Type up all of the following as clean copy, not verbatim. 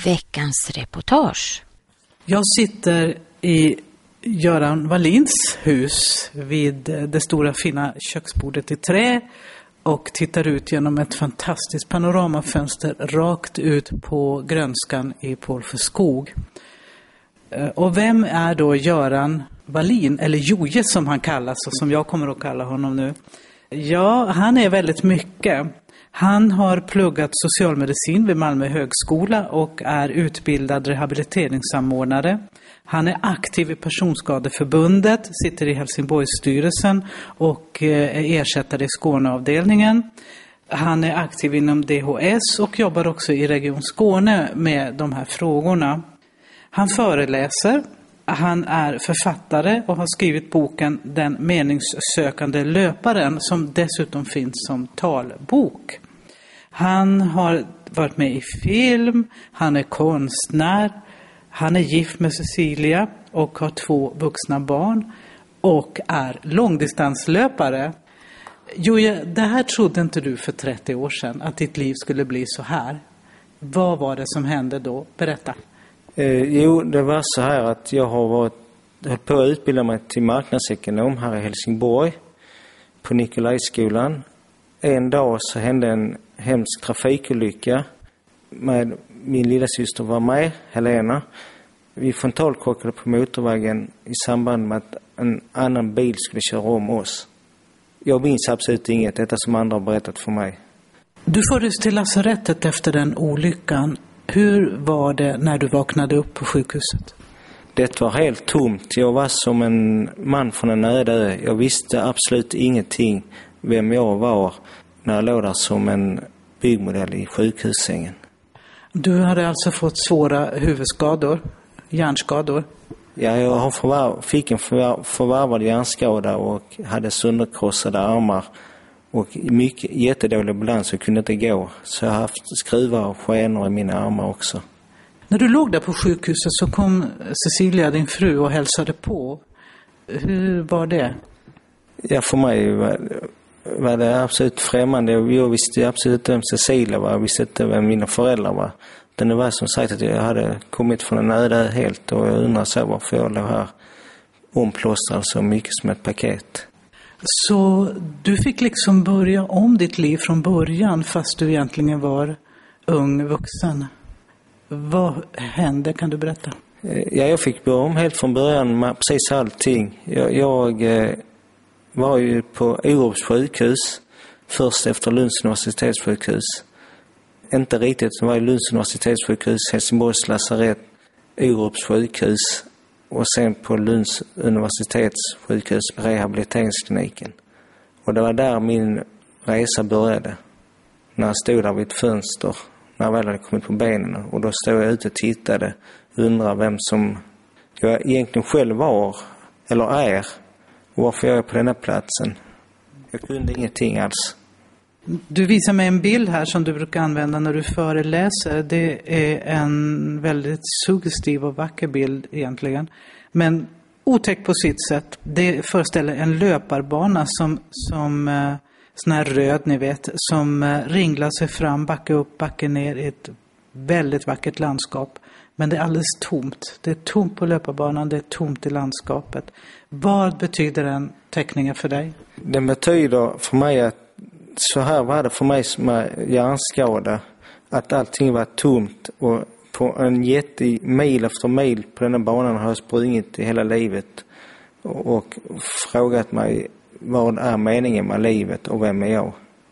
veckans reportage. Jag sitter i Göran Wallins hus vid det stora fina köksbordet i trä och tittar ut genom ett fantastiskt panoramafönster rakt ut på grönskan i Pålsjö skog. Och vem är då Göran Wallin, eller Joje som han kallas och som jag kommer att kalla honom nu? Ja, han är väldigt mycket. Han har pluggat socialmedicin vid Malmö högskola och är utbildad rehabiliteringssamordnare. Han är aktiv i Personskadeförbundet, sitter i Helsingborgsstyrelsen och är ersättare i Skåneavdelningen. Han är aktiv inom DHS och jobbar också i Region Skåne med de här frågorna. Han föreläser, han är författare och har skrivit boken Den meningssökande löparen som dessutom finns som talbok. Han har varit med i film, han är konstnär, han är gift med Cecilia och har 2 vuxna barn och är långdistanslöpare. Joje, det här trodde inte du för 30 år sedan, att ditt liv skulle bli så här. Vad var det som hände då? Berätta. Jo, det var så här att jag höll på att utbilda mig till marknadsekonom här i Helsingborg på Nikolajskolan. En dag så hände en hemsk trafikolycka med min lilla syster var med, Helena. Vi frontalkrockade på motorvägen i samband med att en annan bil skulle köra om oss. Jag minns absolut inget, detta som andra har berättat för mig. Du fördes till lasarettet efter den olyckan. Hur var det när du vaknade upp på sjukhuset? Det var helt tomt. Jag var som en man från en öde ö. Jag visste absolut ingenting vem jag var när jag låg där som en byggmodell i sjukhussängen. Du hade alltså fått svåra huvudskador, hjärnskador? Ja, jag fick en förvärvad hjärnskada och hade sönderkrossade armar och mycket jättedålig balans och kunde inte gå. Så jag har haft skruvar och skenor i mina armar också. När du låg där på sjukhuset så kom Cecilia, din fru, och hälsade på. Hur var det? Ja, för mig var det absolut främmande. Jag visste absolut inte vem Cecilia var. Jag visste inte vem mina föräldrar var. Det var som sagt att jag hade kommit från en öde helt och jag undrar så varför jag låg här omplåstrad så mycket som ett paket. Så du fick liksom börja om ditt liv från början fast du egentligen var ung vuxen. Vad hände, kan du berätta? Ja, jag fick börja om helt från början med precis allting. Jag var ju på Orups sjukhus först efter Lunds universitetssjukhus. Inte riktigt, det var i Lunds universitetssjukhus, Helsingborgs lasarett, Orups sjukhus och sen på Lunds universitetssjukhus, rehabiliteringskliniken. Och det var där min resa började. När jag stod där vid ett fönster, när jag väl hade kommit på benen. Och då stod jag ute och tittade och undrade vem som jag egentligen själv var eller är. Och varför jag är på den här platsen. Jag kunde ingenting alls. Du visar mig en bild här som du brukar använda när du föreläser. Det är en väldigt suggestiv och vacker bild egentligen. Men otäck på sitt sätt. Det föreställer en löparbana som sån här röd, ni vet, som ringlar sig fram, backa upp, backa ner i ett väldigt vackert landskap. Men det är alldeles tomt. Det är tomt på löparbanan, det är tomt i landskapet. Vad betyder den teckningen för dig? Den betyder för mig att så här var det för mig som är hjärnskada. Att allting var tomt och på en mil efter mil på den här banan har jag sprungit i hela livet. Och frågat mig vad är meningen med livet och vem är jag?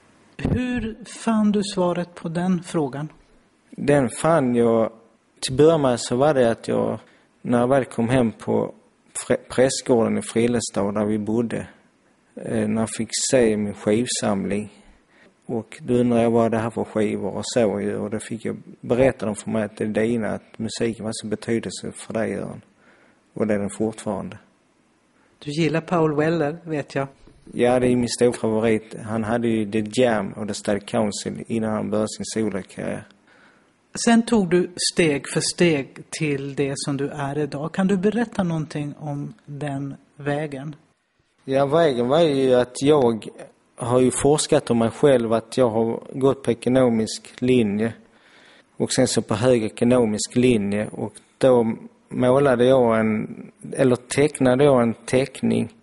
Hur fann du svaret på den frågan? Den fann jag, till början med så var det att jag, när jag väl kom hem på prästgården i Frillestad där vi bodde, när jag fick se min skivsamling. Och då undrade jag vad det här för skivor och så. Och då fick jag berätta dem för mig att det är dina, att musiken var så betydelse för dig, Göran. Och det är den fortfarande. Du gillar Paul Weller, vet jag. Ja, det är min stor favorit. Han hade ju The Jam och The State Council innan han började sin solokarriär. Sen tog du steg för steg till det som du är idag. Kan du berätta någonting om den vägen? Ja, vägen var ju att jag har ju forskat om mig själv, att jag har gått på ekonomisk linje. Och sen så på hög ekonomisk linje. Och då målade jag tecknade jag en teckning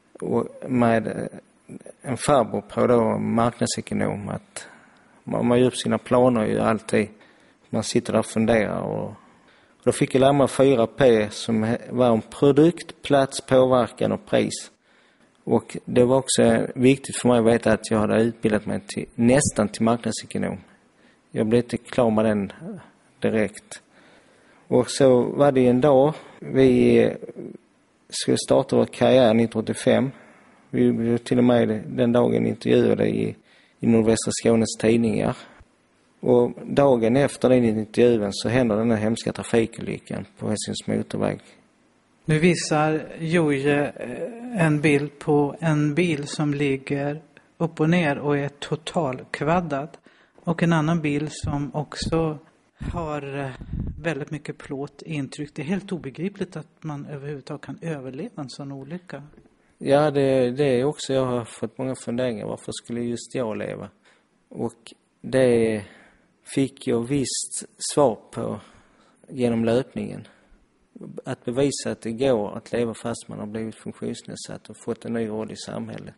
med en farbror på då, marknadsekonom, att man gör upp sina planer ju alltid. Man sitter där och funderar och då fick jag lära mig 4P som var om produkt, plats, påverkan och pris. Och det var också viktigt för mig att veta att jag hade utbildat mig nästan till marknadsekonom. Jag blev inte klar med den direkt. Och så var det en dag vi skulle starta vår karriär 1985. Vi blev till och med den dagen intervjuade i Nordvästra Skånes tidningar. Och dagen efter den intervjun så händer den här hemska trafikolyckan på Helsingborgs motorväg. Nu visar Joje en bild på en bil som ligger upp och ner och är totalkvaddad. Och en annan bil som också har väldigt mycket plåt intryck. Det är helt obegripligt att man överhuvudtaget kan överleva en sån olycka. Ja, det är också, jag har fått många funderingar. Varför skulle just jag leva? Och det fick jag visst svar på genom löpningen. Att bevisa att det går att leva fast man har blivit funktionsnedsatt och fått en ny roll i samhället.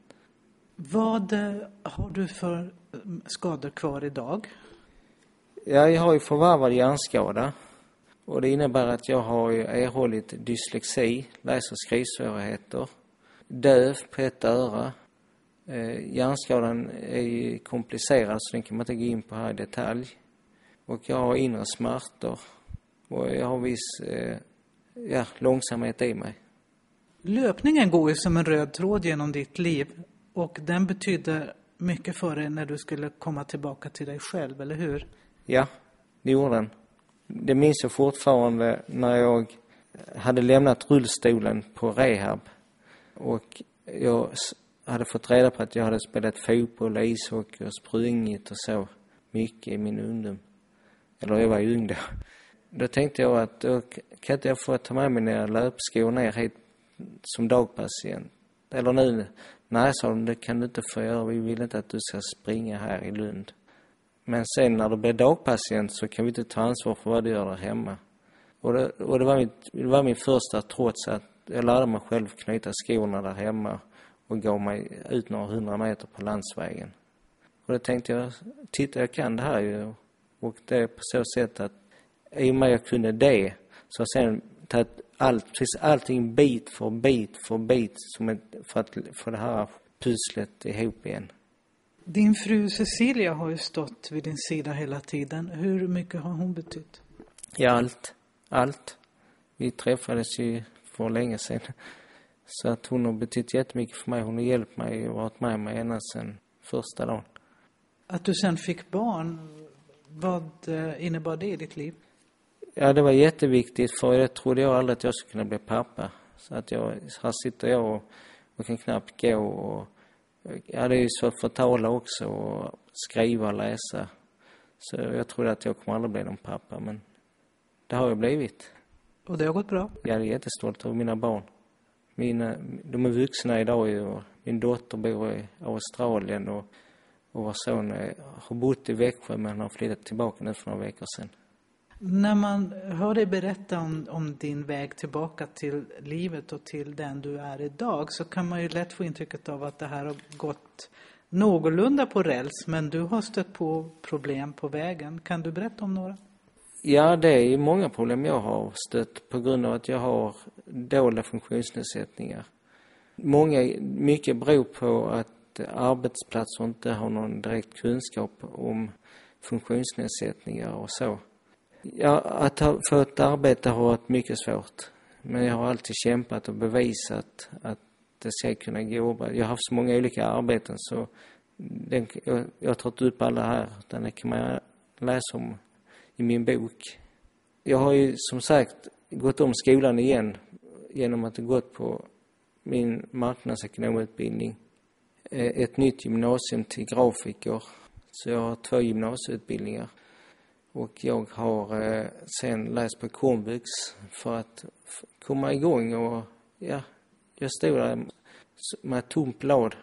Vad har du för skador kvar idag? Ja, jag har ju förvärvad hjärnskada. Och det innebär att jag har ju erhållit dyslexi, läs- och skrivsvårigheter. Döv på ett öra. Hjärnskadan är ju komplicerad så den kan man inte gå in på här i detalj. Och jag har inre smärtor. Och jag har viss långsamhet i mig. Löpningen går ju som en röd tråd genom ditt liv. Och den betyder mycket för dig när du skulle komma tillbaka till dig själv, eller hur? Ja, det gjorde den. Det minns jag fortfarande när jag hade lämnat rullstolen på rehab. Och jag hade fått reda på att jag hade spelat fotboll, ishockey och sprungit och så mycket i min ungdom. Eller jag var ju ung då. Då tänkte jag att då kan inte jag få ta med mina löpskor ner hit som dagpatient. Eller nu, nej, sa de, det kan du inte få göra. Vi vill inte att du ska springa här i Lund. Men sen när du blir dagpatient så kan vi inte ta ansvar för vad du gör där hemma. Och det var min första, trots att jag lärde mig själv knyta skorna där hemma och gav mig ut några 100 meter på landsvägen. Och då tänkte jag, titta, jag kan det här ju. Och det är på så sätt att i och med jag kunde det så har sen tagit allting bit för bit för att få det här pusslet ihop igen. Din fru Cecilia har ju stått vid din sida hela tiden. Hur mycket har hon betytt? Ja, allt. Vi träffades ju för länge sedan. Så att hon har betytt jättemycket för mig. Hon har hjälpt mig och varit med mig ända sedan första dagen. Att du sen fick barn, vad innebar det i ditt liv? Ja, det var jätteviktigt, för jag trodde jag aldrig att jag skulle kunna bli pappa. Så att här sitter jag och kan knappt gå och ja, det är ju svårt för att tala också och skriva och läsa. Så jag trodde att jag kommer aldrig bli någon pappa, men det har jag blivit. Och det har gått bra? Jag är jättestolt över mina barn. De är vuxna idag och min dotter bor i Australien och vår son har bott i Växjö men har flyttat tillbaka nu för några veckor sedan. När man hör dig berätta om din väg tillbaka till livet och till den du är idag, så kan man ju lätt få intrycket av att det här har gått någorlunda på räls, men du har stött på problem på vägen. Kan du berätta om några? Ja, det är många problem jag har stött på grund av att jag har dåliga funktionsnedsättningar. Mycket beror på att arbetsplatser inte har någon direkt kunskap om funktionsnedsättningar och så. Ja, att få ett arbete har varit mycket svårt. Men jag har alltid kämpat och bevisat att det ska kunna gå. Jag har haft så många olika arbeten så jag har tagit upp alla här. Det kan man läsa om i min bok. Jag har ju som sagt gått om skolan igen genom att ha gått på min marknadsekonomutbildning. Ett nytt gymnasium till grafiker. Så jag har 2 gymnasieutbildningar. Och jag har sen läst på komvux för att komma igång och ja, jag stod där med ett tomt blad.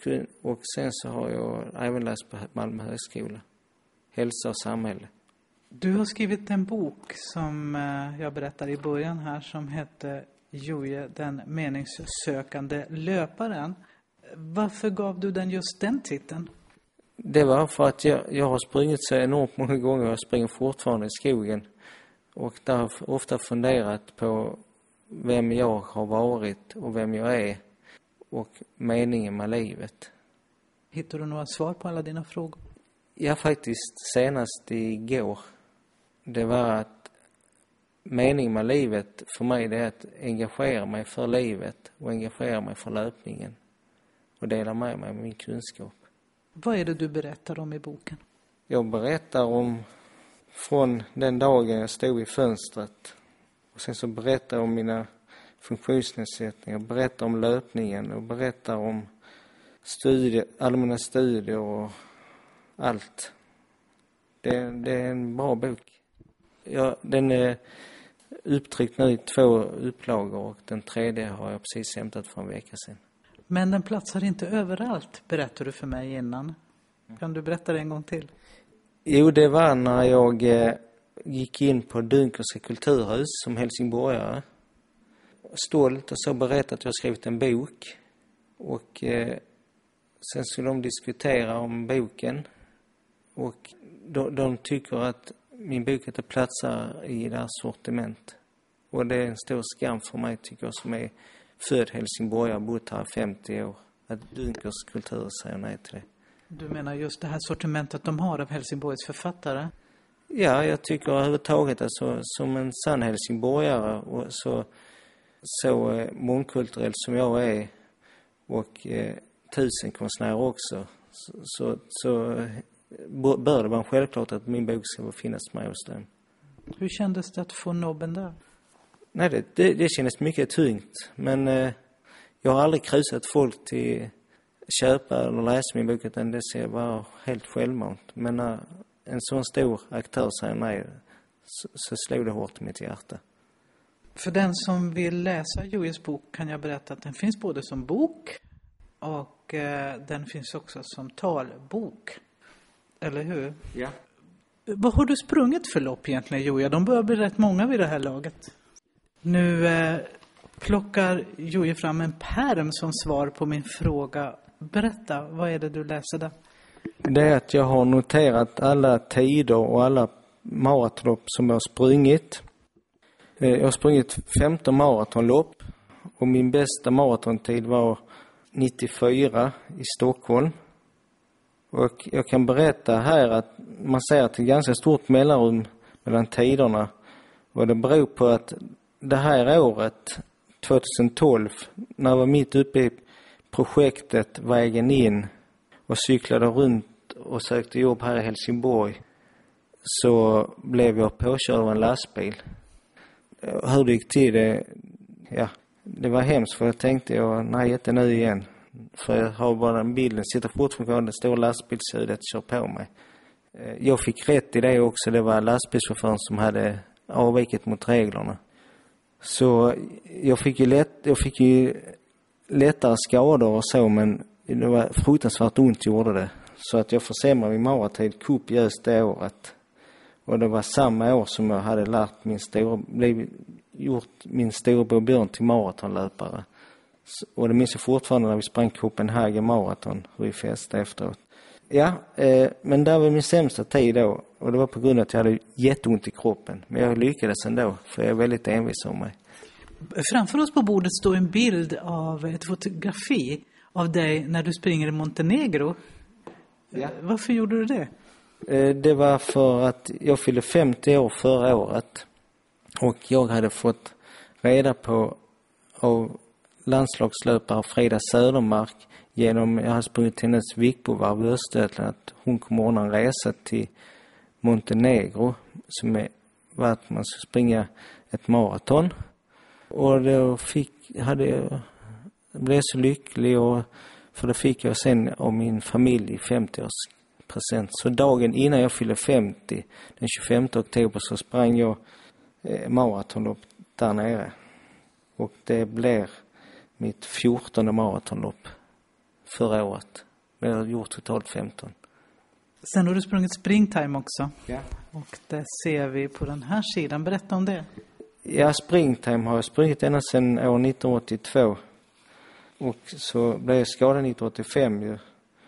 Och sen så har jag även läst på Malmö högskola. Hälsa och samhälle. Du har skrivit en bok som jag berättade i början här som heter Joje, den meningssökande löparen. Varför gav du den just den titeln? Det var för att jag har sprungit så enormt många gånger. Jag springer fortfarande i skogen. Och där har jag ofta funderat på vem jag har varit och vem jag är. Och meningen med livet. Hittar du några svar på alla dina frågor? Ja, faktiskt senast igår. Det var att meningen med livet för mig det är att engagera mig för livet och engagera mig för löpningen. Och dela med mig min kunskap. Vad är det du berättar om i boken? Jag berättar om från den dagen jag stod i fönstret. Och sen så berättar jag om mina funktionsnedsättningar. Jag berättar om löpningen och berättar om allmänna studier och allt. Det är en bra bok. Den är upptryckt nu i 2 upplagor och den 3:e har jag precis hämtat för en vecka sedan. Men den platsar inte överallt, berättade du för mig innan. Kan du berätta det en gång till? Jo, det var när jag gick in på Dunkerska kulturhus som helsingborgare. Stolt och så berättat att jag skrivit en bok. Och sen skulle de diskutera om boken. Och de tycker att min bok inte platsar i deras sortiment. Och det är en stor skam för mig, tycker jag, som är född helsingborgare och bott här 50 år. Att Dunkers kultur säger nej till det. Du menar just det här sortimentet de har av Helsingborgs författare? Ja, jag tycker överhuvudtaget alltså, som en sann helsingborgare och så mångkulturell som jag är och 1000 konstnärer också så bör det vara självklart att min bok ska finnas med hos dem. Hur kändes det att få nobben där? Nej, det kändes mycket tungt. Men jag har aldrig krusat folk till köpa eller läsa min bok, utan det ser vara helt självmant. Men när en sån stor aktör säger nej så slår det hårt i mitt hjärta. För den som vill läsa Jojes bok kan jag berätta att den finns både som bok och den finns också som talbok. Eller hur? Ja. Vad har du sprungit för lopp egentligen, Joje? De börjar bli rätt många vid det här laget. Nu plockar Joje fram en pärm som svar på min fråga. Berätta, vad är det du läser där? Det är att jag har noterat alla tider och alla maratonlopp som jag har sprungit. Jag har sprungit 15 maratonlopp och min bästa maratontid var 94 i Stockholm. Och jag kan berätta här att man ser att det är ganska stort mellanrum mellan tiderna. Och det beror på att det här året, 2012, när jag var mitt uppe i projektet Vägen in och cyklade runt och sökte jobb här i Helsingborg, så blev jag påkörd av en lastbil. Hur det gick till det var hemskt, för jag tänkte nej, inte nu igen. För jag har bara den bilden, sitter fortfarande det stora lastbilshudet kör på mig. Jag fick rätt i det också, det var lastbilschauffören som hade avvikit mot reglerna. Så jag fick ju lättare skador och så, men det var fruktansvärt ont gjorde det. Så att jag försämrade min maratid kopiöst det året. Och det var samma år som jag hade lärt gjort min storebror Björn till maratonlöpare. Och det minns jag fortfarande när vi sprang Copenhagen maraton, hur vi festade efteråt. Ja, men där var min sämsta tid då. Och det var på grund av att jag hade jätteont i kroppen. Men jag lyckades ändå, för jag är väldigt envis om mig. Framför oss på bordet står en bild av ett fotografi av dig när du springer i Montenegro. Ja. Varför gjorde du det? Det var för att jag fyllde 50 år förra året. Och jag hade fått reda på av landslagslöpare Frida Södermark jag har sprungit till hennes Vikbovarv i Östergötland att hon kommer ordna en resa till Montenegro som var att man skulle springa ett maraton. Och då blev så lycklig för det fick jag sen av min familj i 50-årspresent. Så dagen innan jag fyllde 50, den 25 oktober, så sprang jag maratonlopp där nere. Och det blev mitt 14:e maratonlopp förra året. Men jag har gjort totalt 15. Sen har du sprungit springtime också. Ja. Och det ser vi på den här sidan. Berätta om det. Ja, springtime har jag sprungit ända sedan år 1982. Och så blev jag skadad 1985 ju.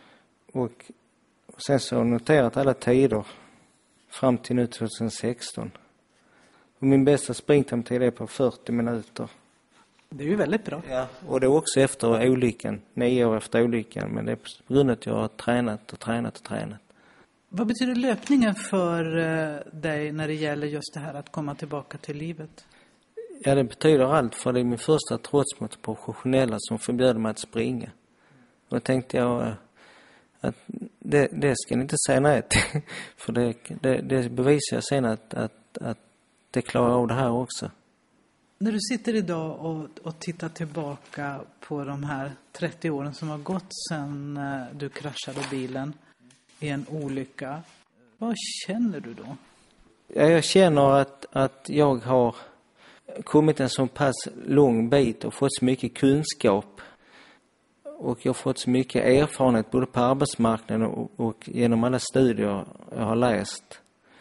Och sen så har jag noterat alla tider fram till nu 2016. Och min bästa springtime-tid är på 40 minuter. Det är ju väldigt bra. Ja, och det är också efter olyckan. 9 år efter olyckan. Men det är på grund av att jag har tränat. Vad betyder löpningen för dig när det gäller just det här att komma tillbaka till livet? Ja, det betyder allt, för det är min första trots mot professionella som förbjöd mig att springa. Och då tänkte jag att det ska ni inte säga nej till. För det bevisar jag sen att det klarar av det här också. När du sitter idag och tittar tillbaka på de här 30 åren som har gått sedan du kraschade bilen i en olycka, vad känner du då? Ja, jag känner att jag har kommit en så pass lång bit och fått så mycket kunskap. Och jag har fått så mycket erfarenhet både på arbetsmarknaden och genom alla studier jag har läst.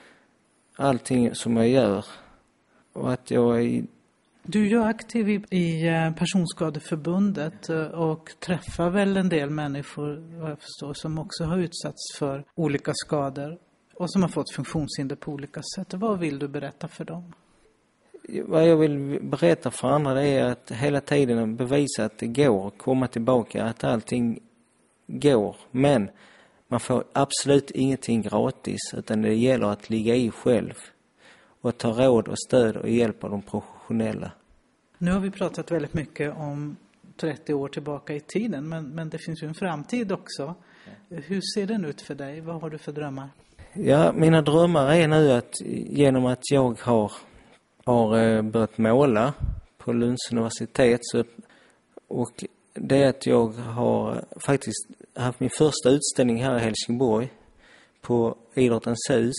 Allting som jag gör. Och att jag är... Du är ju aktiv i Personskadeförbundet och träffar väl en del människor, vad jag förstår, som också har utsatts för olika skador och som har fått funktionshinder på olika sätt. Vad vill du berätta för dem? Vad jag vill berätta för andra, det är att hela tiden bevisa att det går att komma tillbaka, att allting går. Men man får absolut ingenting gratis, utan det gäller att ligga i själv och ta råd och stöd och hjälp av de professionella. Nu har vi pratat väldigt mycket om 30 år tillbaka i tiden, men det finns ju en framtid också. Hur ser den ut för dig? Vad har du för drömmar? Ja, mina drömmar är nu att genom att jag har börjat måla på Lunds universitet och det är att jag har faktiskt haft min första utställning här i Helsingborg på Idrottens hus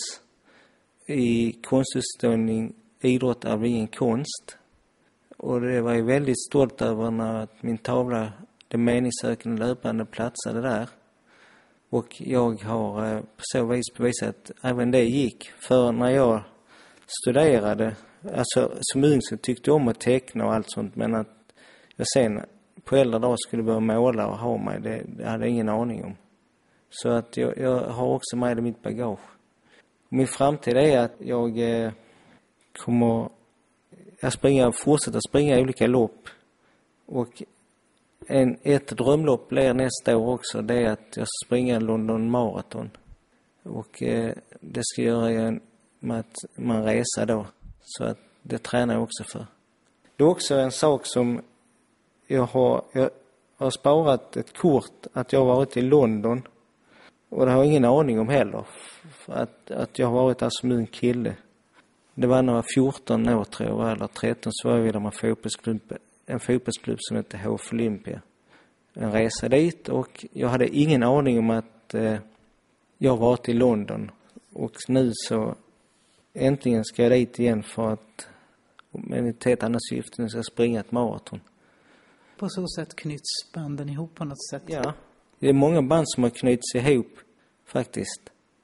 i konstutställning Idrott är ingen konst. Och det var jag väldigt stolt över när min tavla Det meningssökande löpande platsade där. Och jag har på så vis bevisat att även det gick. För när jag studerade, alltså som ung så tyckte jag om att teckna och allt sånt, men att jag sen på äldre dag skulle börja måla och ha mig, det hade jag ingen aning om. Så att jag har också med det i mitt bagage. Min framtid är att jag kommer fortsätta springa i olika lopp. Och ett drömlopp blir nästa år också, det är att jag ska springa London Marathon. Och det ska göra med att man reser då. Så att det tränar jag också för. Det är också en sak som jag har sparat ett kort att jag har varit i London. Och det har jag ingen aning om heller. Att jag har varit där som en kille. Det var när jag var 14 år tror jag, eller 13, så var jag vid en fotbollsklubb som heter HF Olympia. En resa dit, och jag hade ingen aning om att jag har varit i London. Och nu så äntligen ska jag dit igen för att med ett helt annat syfte ska springa ett maraton. På så sätt knyts banden ihop på något sätt. Ja, det är många band som har knutits ihop faktiskt.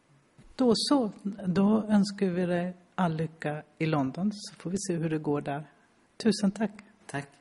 Då önskar vi dig all lycka i London, så får vi se hur det går där. Tusen tack. Tack.